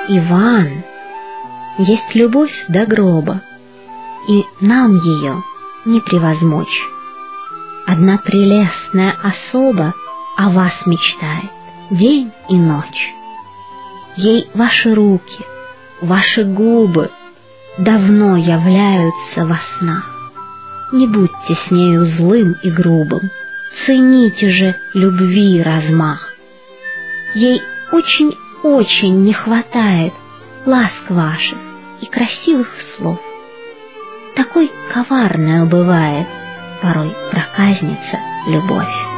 Иван, есть любовь до гроба, и нам ее не превозмочь. Одна прелестная особа о вас мечтает день и ночь. Ей ваши руки, ваши губы давно являются во снах. Не будьте с нею злым и грубым, цените же любви размах. Ей очень-очень не хватает ласк ваших и красивых слов. Такой коварная бывает порой проказница любовь.